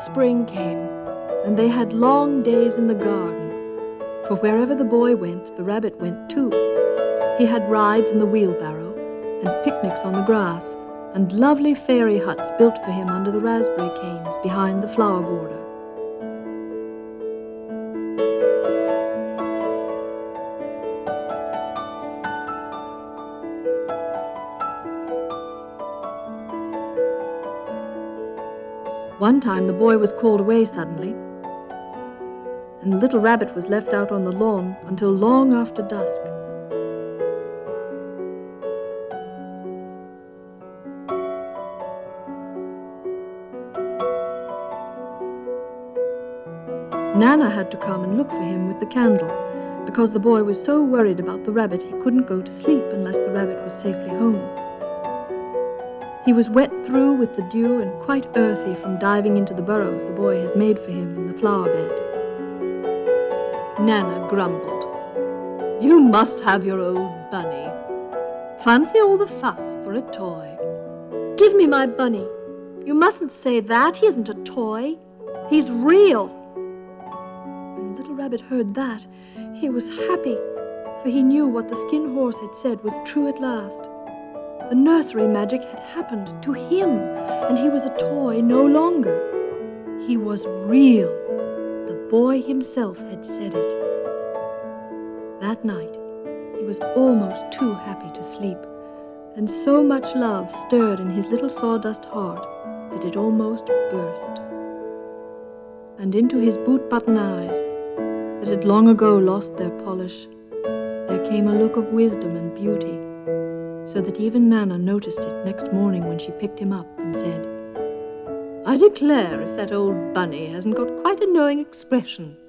spring came, and they had long days in the garden, for wherever the boy went, the rabbit went too. He had rides in the wheelbarrow, and picnics on the grass, and lovely fairy huts built for him under the raspberry canes behind the flower border. One time the boy was called away suddenly, and the little rabbit was left out on the lawn until long after dusk. Nana had to come and look for him with the candle, because the boy was so worried about the rabbit he couldn't go to sleep unless the rabbit was safely home. He was wet through with the dew and quite earthy from diving into the burrows the boy had made for him in the flower bed. Nana grumbled. "You must have your old bunny. Fancy all the fuss for a toy." "Give me my bunny. You mustn't say that. He isn't a toy. He's real." When the little rabbit heard that, he was happy, for he knew what the skin horse had said was true at last. The nursery magic had happened to him, and he was a toy no longer. He was real. The boy himself had said it. That night, he was almost too happy to sleep, and so much love stirred in his little sawdust heart that it almost burst. And into his boot-button eyes, that had long ago lost their polish, there came a look of wisdom and beauty, so that even Nana noticed it next morning when she picked him up and said, "I declare if that old bunny hasn't got quite a knowing expression."